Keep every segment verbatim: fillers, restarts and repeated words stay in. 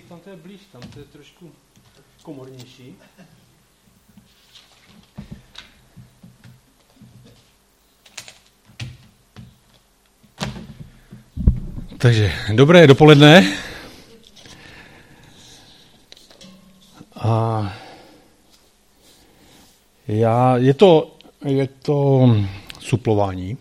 tam to je blíž, tam to je trošku komornější. Takže dobré dopoledne. A já, je to, je to suplování.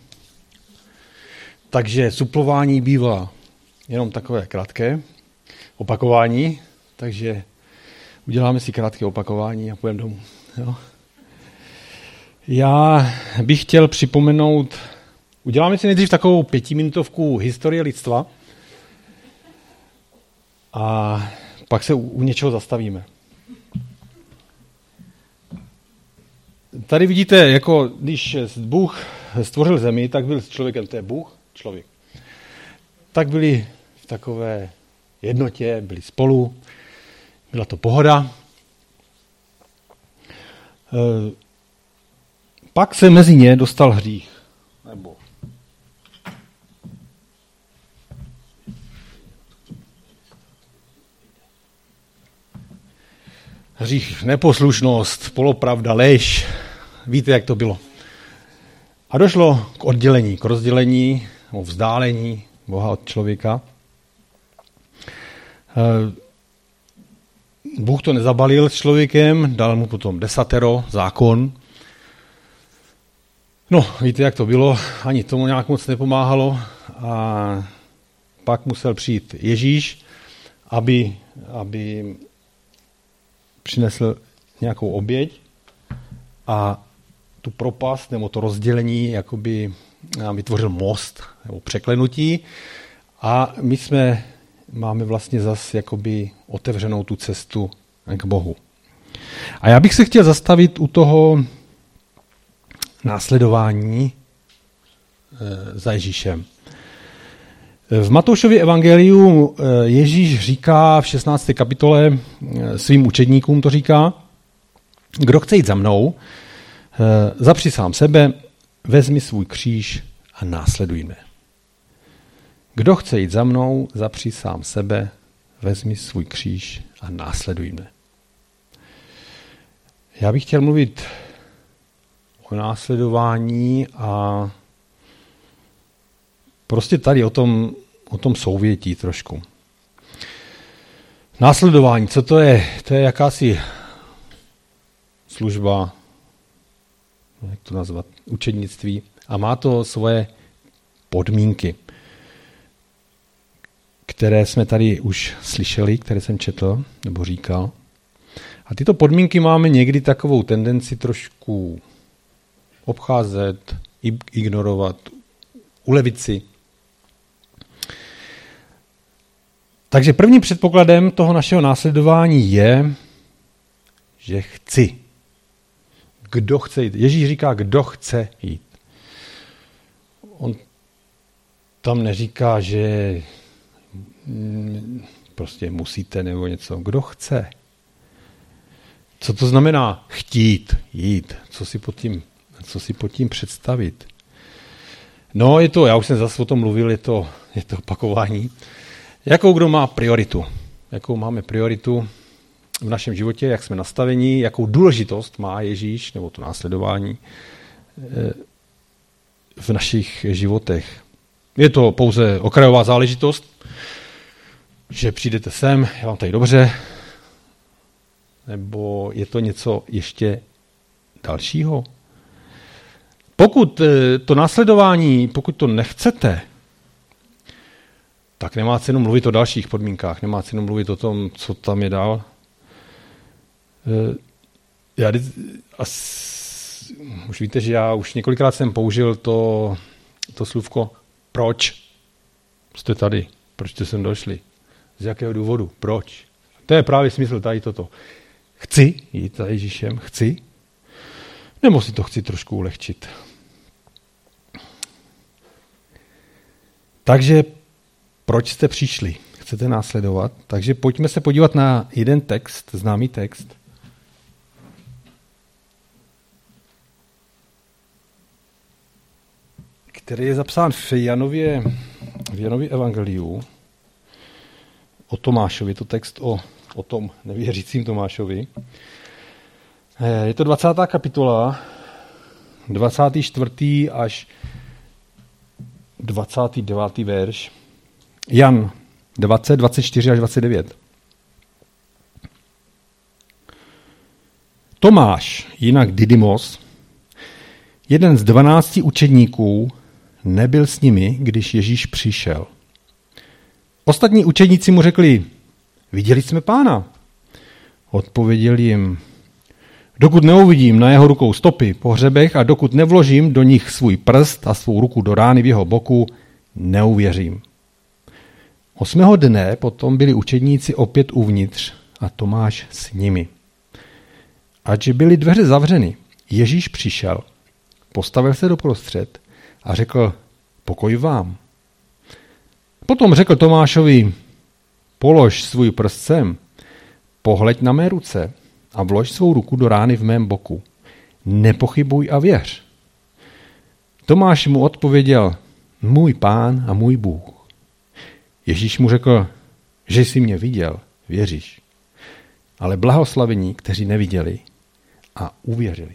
Takže suplování bývá jenom takové krátké opakování, takže uděláme si krátké opakování a půjdeme domů. Jo? Já bych chtěl připomenout, uděláme si nejdřív takovou pětiminutovku historie lidstva a pak se u, u něčeho zastavíme. Tady vidíte, jako když Bůh stvořil zemi, tak byl s člověkem, to je Bůh, člověk. Tak byli v takové jednotě, byli spolu, byla to pohoda. E, pak se mezi ně dostal hřích. Nebo hřích, neposlušnost, polopravda, lež. Víte, jak to bylo. A došlo k oddělení, k rozdělení, o vzdálení Boha od člověka. Bůh to nezabalil s člověkem, dal mu potom desatero, zákon. No, víte, jak to bylo, ani tomu nějak moc nepomáhalo. A pak musel přijít Ježíš, aby, aby přinesl nějakou oběť a tu propast nebo to rozdělení jakoby vytvořil most nebo překlenutí a my jsme máme vlastně zas jakoby otevřenou tu cestu k Bohu. A já bych se chtěl zastavit u toho následování za Ježíšem. V Matoušově evangeliu Ježíš říká v šestnácté kapitole svým učedníkům, to říká, kdo chce jít za mnou, zapři sám sebe, vezmi svůj kříž a následuj mě. Kdo chce jít za mnou, zapři sám sebe, vezmi svůj kříž a následuj mě. Já bych chtěl mluvit o následování a prostě tady o tom, o tom souvětí trošku. Následování, co to je? To je jakási služba, jak to nazvat, učednictví a má to svoje podmínky, které jsme tady už slyšeli, které jsem četl nebo říkal. A tyto podmínky máme někdy takovou tendenci trošku obcházet, ignorovat, ulevit si. Takže prvním předpokladem toho našeho následování je, že chci. Kdo chce jít? Ježíš říká, kdo chce jít. On tam neříká, že prostě musíte nebo něco. Kdo chce? Co to znamená chtít, jít? Co si pod tím, co si pod tím představit? No, je to, já už jsem zase o tom mluvil, je to, je to opakování. Jakou kdo má prioritu? Jakou máme prioritu v našem životě, jak jsme nastavení, jakou důležitost má Ježíš, nebo to následování v našich životech. Je to pouze okrajová záležitost, že přijdete sem, je vám tady dobře, nebo je to něco ještě dalšího? Pokud to následování, pokud to nechcete, tak nemá cenu mluvit o dalších podmínkách, nemá cenu mluvit o tom, co tam je dál. Já, as, už víte, že já už několikrát jsem použil to, to slůvko proč jste tady, proč jste sem došli, z jakého důvodu, proč. To je právě smysl tady toto. Chci jít za Ježíšem, chci, nebo si to chci trošku ulehčit. Takže proč jste přišli? Chcete následovat? Takže pojďme se podívat na jeden text, známý text. Který je zapsán v Janově, v Janově evangeliu. o Tomášovi, je to text o, o tom nevěřícím Tomášovi. Je to dvacátá kapitola, dvacátý čtvrtý až dvacátý devátý verš. Jan dvacet, dvacet čtyři až dvacet devět. Tomáš, jinak Didymos, jeden z dvanácti učedníků, nebyl s nimi, když Ježíš přišel. Ostatní učedníci mu řekli, viděli jsme Pána. Odpověděl jim, dokud neuvidím na jeho rukou stopy po hřebech a dokud nevložím do nich svůj prst a svou ruku do rány v jeho boku, neuvěřím. Osmého dne potom byli učedníci opět uvnitř a Tomáš s nimi. Ač byly dveře zavřeny, Ježíš přišel, postavil se doprostřed a řekl, pokoj vám. Potom řekl Tomášovi, polož svůj prst sem, pohleď na mé ruce a vlož svou ruku do rány v mém boku. Nepochybuj a věř. Tomáš mu odpověděl, můj Pán a můj Bůh. Ježíš mu řekl, že jsi mě viděl, věříš. Ale blahoslavení, kteří neviděli a uvěřili.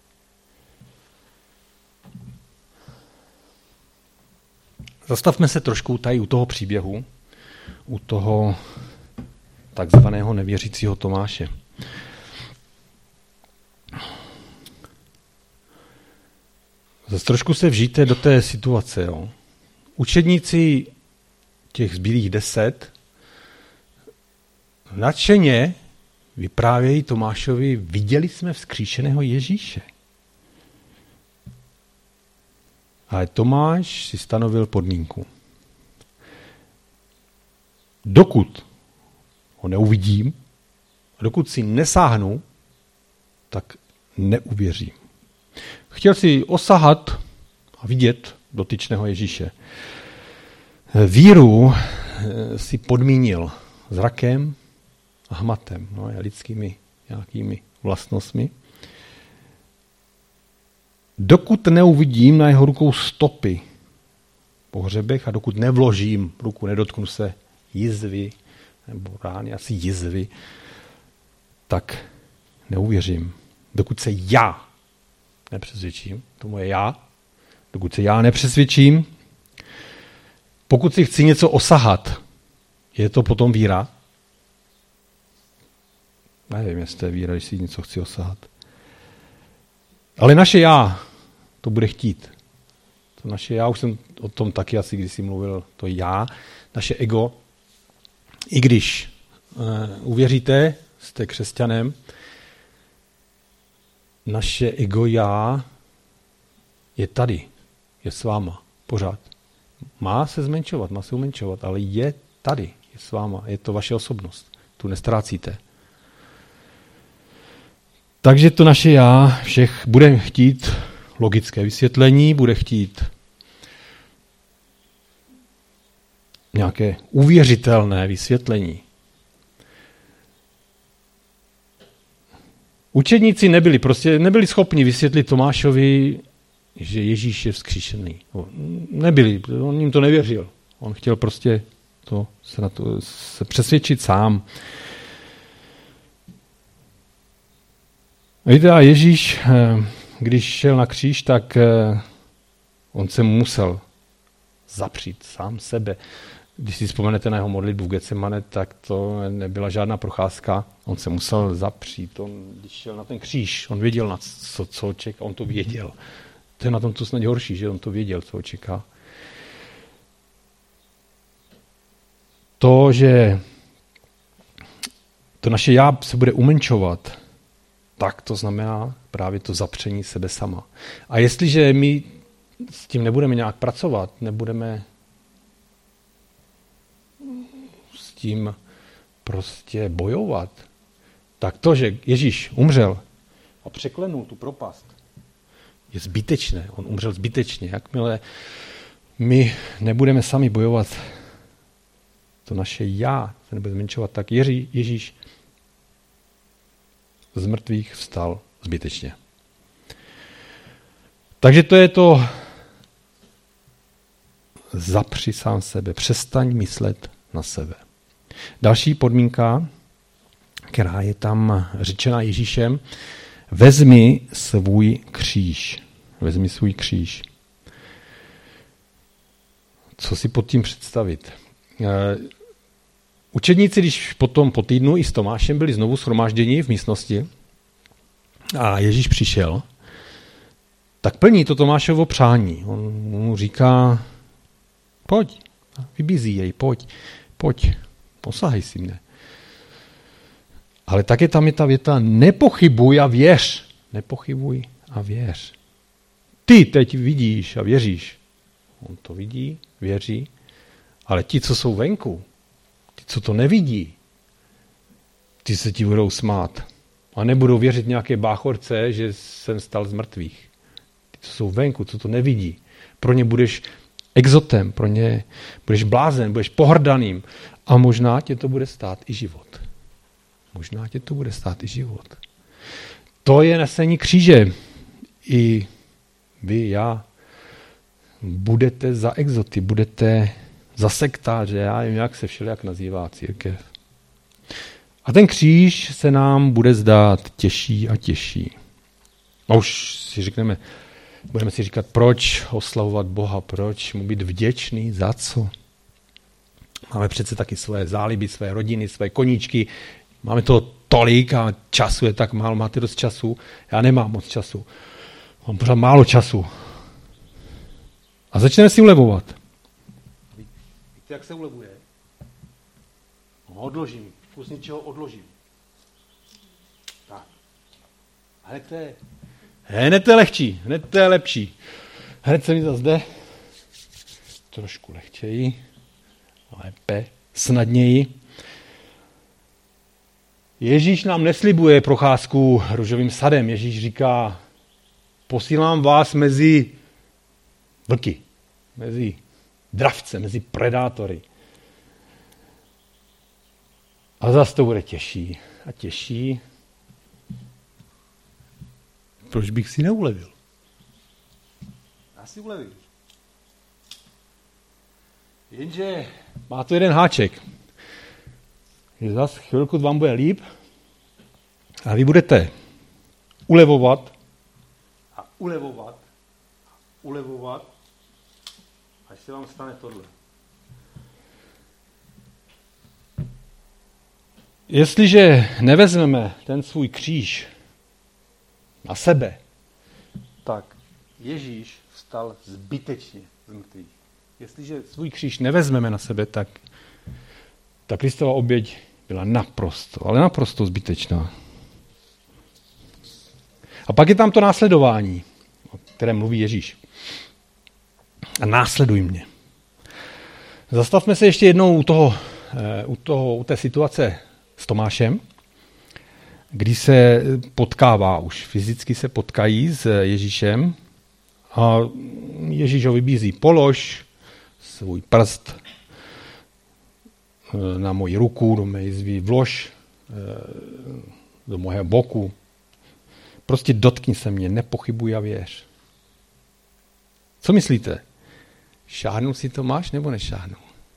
Zastavme se trošku tady u toho příběhu, u toho takzvaného nevěřícího Tomáše. Zase trošku se vžijte do té situace. Jo. Učedníci těch zbylých deset nadšeně vyprávějí Tomášovi, viděli jsme vzkříšeného Ježíše. Ale Tomáš si stanovil podmínku. Dokud ho neuvidím, dokud si nesáhnu, tak neuvěřím. Chtěl si osahat a vidět dotyčného Ježíše. Víru si podmínil zrakem a hmatem, no, lidskými nějakými vlastnostmi. Dokud neuvidím na jeho rukou stopy po hřebech a dokud nevložím ruku, nedotknu se jizvy, nebo rány asi jizvy, tak neuvěřím. Dokud se já nepřesvědčím, to moje já, dokud se já nepřesvědčím, pokud si chci něco osahat, je to potom víra? Nevím, jestli to je víra, když si něco chci osahat. Ale naše já to bude chtít. To naše já, už jsem o tom taky asi kdysi mluvil, to já, naše ego, i když uh, uvěříte, jste křesťanem, naše ego já je tady, je s váma, pořád. Má se zmenšovat, má se umenšovat, ale je tady, je s váma, je to vaše osobnost, tu nestrácíte. Takže to naše já všech bude chtít logické vysvětlení, bude chtít nějaké uvěřitelné vysvětlení. Učedníci nebyli, prostě nebyli schopni vysvětlit Tomášovi, že Ježíš je vzkříšený. Nebyli, on jim to nevěřil. On chtěl prostě to, se, na to, se přesvědčit sám. Víte, a Ježíš, když šel na kříž, tak on se musel zapřít sám sebe. Když si vzpomenete na jeho modlitbu v Getsemane, tak to nebyla žádná procházka. On se musel zapřít. On, když šel na ten kříž, on věděl, na co, co čeká. On to věděl. To je na tom to snad horší, že on to věděl, co čeká. To, že to naše já se bude umenšovat, tak to znamená právě to zapření sebe sama. A jestliže my s tím nebudeme nějak pracovat, nebudeme s tím prostě bojovat, tak to, že Ježíš umřel a překlenul tu propast, je zbytečné. On umřel zbytečně. Jakmile my nebudeme sami bojovat, to naše já se nebude zmenšovat, tak Ježíš z mrtvých vstal zbytečně. Takže to je to zapři sám sebe, přestaň myslet na sebe. Další podmínka, která je tam řečena Ježíšem, vezmi svůj kříž. Vezmi svůj kříž. Co si pod tím představit? Učedníci, když potom po týdnu i s Tomášem byli znovu shromážděni v místnosti a Ježíš přišel, tak plní to Tomášovo přání. On mu říká, pojď, vybízí jej, pojď, pojď, posahej si mne. Ale také tam je ta věta, nepochybuj a věř. Nepochybuj a věř. Ty teď vidíš a věříš. On to vidí, věří, ale ti, co jsou venku, ti, co to nevidí, ty se ti budou smát a nebudou věřit nějaké báchorce, že jsem stal z mrtvých. Ty, co jsou venku, co to nevidí, pro ně budeš exotem, pro ně budeš blázen, budeš pohrdaným a možná tě to bude stát i život. Možná tě to bude stát i život. To je nesení kříže. I vy, já, budete za exoty, budete za sektáře, já nevím, jak se všelijak nazývá církev. A ten kříž se nám bude zdát těžší a těžší. A už si řekneme, budeme si říkat, proč oslavovat Boha, proč mu být vděčný, za co? Máme přece taky své záliby, své rodiny, své koníčky, máme toho tolik a času je tak málo, máte dost času, já nemám moc času, mám pořád málo času. A začneme si ulevovat. Víte, jak se ulevuje? Odložím, kus něčeho odložím. Tak. A hned to je, hned to je lehčí, hned to je lepší. Hned se mi zase jde trošku lehčeji, lépe, snadněji. Ježíš nám neslibuje procházku růžovým sadem. Ježíš říká, posílám vás mezi vlky, mezi dravce, mezi predátory. A zase to bude těžší a těžší. Proč bych si neulevil? Já si ulevím. Jenže má to jeden háček. Že zase chvilku vám bude líp a vy budete ulevovat a ulevovat a ulevovat, až se vám stane tohle. Jestliže nevezmeme ten svůj kříž na sebe, tak Ježíš vstal zbytečně z mrtvých. Jestliže svůj kříž nevezmeme na sebe, tak ta Kristova oběť byla naprosto, ale naprosto zbytečná. A pak je tam to následování, o kterém mluví Ježíš. A následuj mě. Zastavme se ještě jednou u, toho, u, toho, u té situace s Tomášem, kdy se potkává, už fyzicky se potkají s Ježíšem a Ježíš ho vybízí, polož svůj prst na moji ruku, do mé jizvy, vlož do mého boku. Prostě dotkni se mě, nepochybuj a věř. Co myslíte? Šáhnul si Tomáš nebo nešáhnul?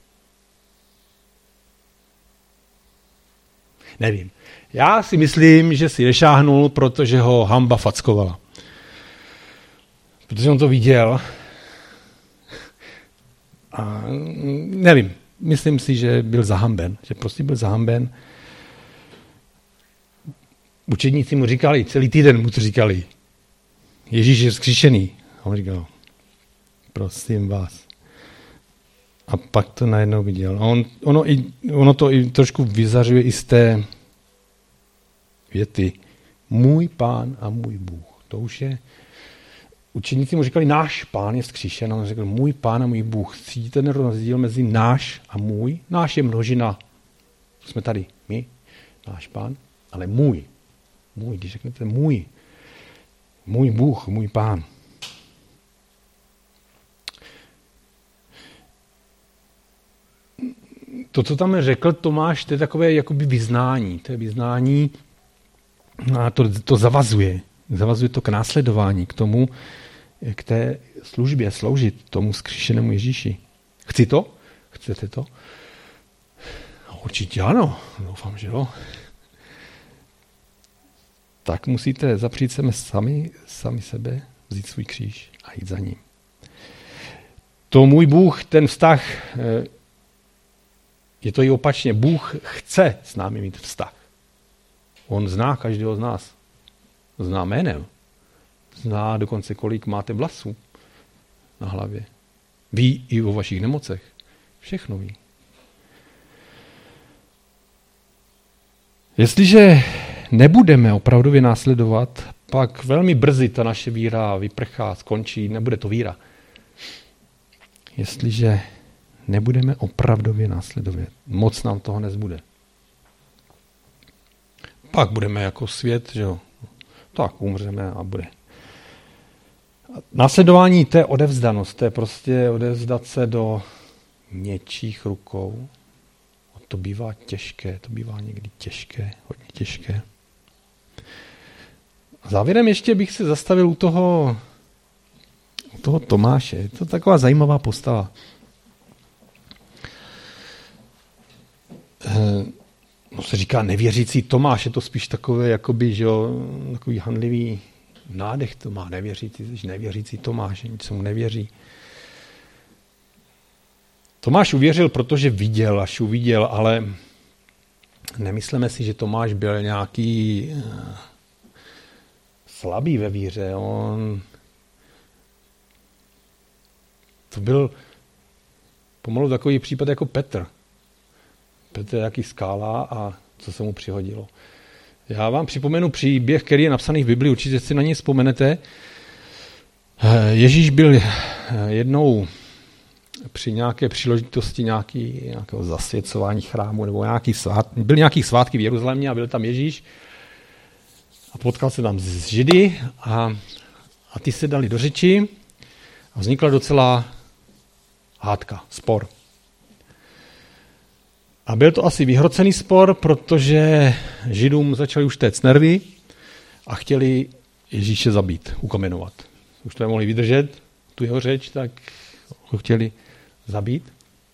Nevím. Já si myslím, že si nešáhnul, protože ho hamba fackovala. Protože on to viděl. A nevím. Myslím si, že byl zahamben. Že prostě byl zahamben. Učedníci mu říkali, celý týden mu to říkali. Ježíš je vzkříšený. A on říkal, prosím vás. A pak to najednou viděl. A on, ono, i, ono to i trošku vyzařuje i z té věty. Můj Pán a můj Bůh. To už je... Učeníci mu říkali, náš Pán je vzkříšen. A on řekl, můj Pán a můj Bůh. Cítíte ten rozdíl mezi náš a můj? Náš je množina. Jsme tady my, náš Pán, ale můj. Můj, když řeknete můj. Můj Bůh, můj Pán. To, co tam řekl Tomáš, to je takové jakoby vyznání. To je vyznání a to, to zavazuje. Zavazuje to k následování, k tomu, k té službě sloužit tomu vzkříšenému Ježíši. Chci to? Chcete to? Určitě ano, doufám, že jo. Tak musíte zapřít se sami, sami sebe, vzít svůj kříž a jít za ním. To můj Bůh, ten vztah, je to i opačně. Bůh chce s námi mít vztah. On zná každého z nás. Zná jménem. Zná dokonce, kolik máte vlasů na hlavě. Ví i o vašich nemocech. Všechno ví. Jestliže nebudeme opravdově následovat, pak velmi brzy ta naše víra vyprchá, skončí, nebude to víra. Jestliže nebudeme opravdově následovat, moc nám toho nezbude. Pak budeme jako svět, že jo, tak umřeme a bude. Následování, to je odevzdanost, to je prostě odevzdat se do něčích rukou. To bývá těžké, to bývá někdy těžké, hodně těžké. Závěrem ještě bych se zastavil u toho, u toho Tomáše. Je to taková zajímavá postava. No se říká nevěřící Tomáš, je to spíš takové, jakoby, že jo, takový handlivý nádech to má, nevěřící, nevěřící Tomáš, nic mu nevěří. Tomáš uvěřil, protože viděl, až uviděl, ale nemyslíme si, že Tomáš byl nějaký slabý ve víře. On to byl pomalu takový případ jako Petr. Petr je jaký skála a co se mu přihodilo. Já vám připomenu příběh, který je napsaný v Biblii, určitě si na něj vzpomenete. Ježíš byl jednou při nějaké příležitosti nějaký, nějakého zasvěcování chrámu nebo nějaký svát, byl nějaký svátky v Jeruzalémě a byl tam Ježíš a potkal se tam s Židy a, a ty se dali do řeči a vznikla docela hádka, spor. A byl to asi vyhrocený spor, protože Židům začali už téct nervy a chtěli Ježíše zabít, ukamenovat. Už to nemohli vydržet, tu jeho řeč, tak ho chtěli zabít.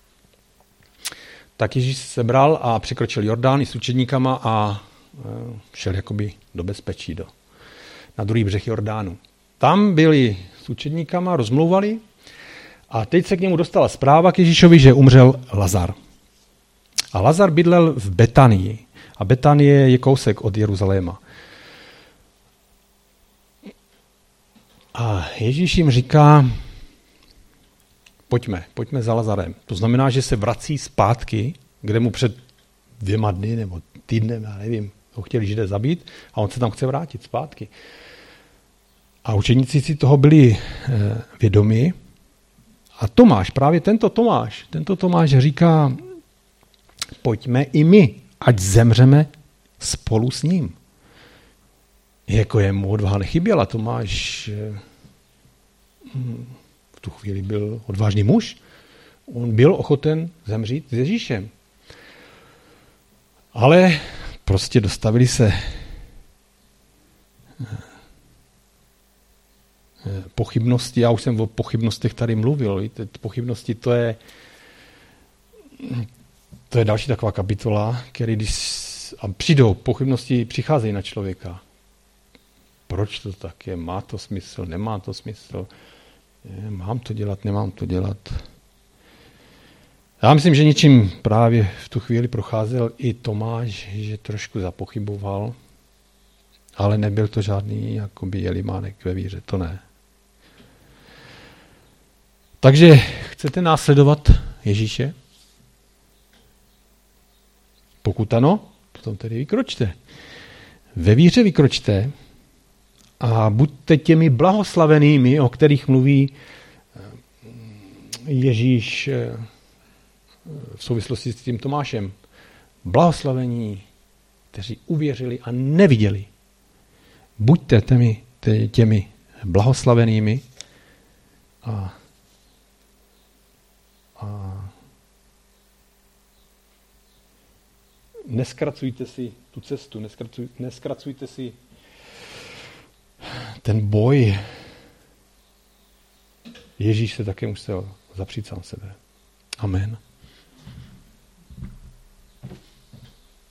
Tak Ježíš se sebral a překročil Jordán i s učedníkama a šel jakoby do bezpečí, do, na druhý břeh Jordánu. Tam byli s učedníkama, rozmlouvali a teď se k němu dostala zpráva k Ježíšovi, že umřel Lazar. A Lazar bydlel v Betanii. A Betanie je kousek od Jeruzaléma. A Ježíš jim říká, pojďme, pojďme za Lazarem. To znamená, že se vrací zpátky, kde mu před dvěma dny nebo týdnem, já nevím, ho chtěli Židé zabít a on se tam chce vrátit zpátky. A učeníci si toho byli eh, vědomi. A Tomáš, právě tento Tomáš, tento Tomáš říká, pojďme i my, ať zemřeme spolu s ním. Jako je mu odvaha nechyběla, Tomáš v tu chvíli byl odvážný muž. On byl ochoten zemřít s Ježíšem. Ale prostě dostavili se pochybnosti. Já už jsem o pochybnostech tady mluvil. Víte, pochybnosti to je To je další taková kapitola, který když a přijdou, pochybnosti přicházejí na člověka. Proč to tak je? Má to smysl? Nemá to smysl? Je, mám to dělat? Nemám to dělat? Já myslím, že něčím právě v tu chvíli procházel i Tomáš, že trošku zapochyboval, ale nebyl to žádný jakoby jelimánek ve víře, to ne. Takže chcete následovat Ježíše? Pokud ano, potom tedy vykročte. Ve víře vykročte a buďte těmi blahoslavenými, o kterých mluví Ježíš v souvislosti s tím Tomášem. Blahoslavení, kteří uvěřili a neviděli. Buďte těmi, těmi blahoslavenými a, a neskracujte si tu cestu, neskracuj, neskracujte si ten boj. Ježíš se také musel zapřít sám sebe. Amen.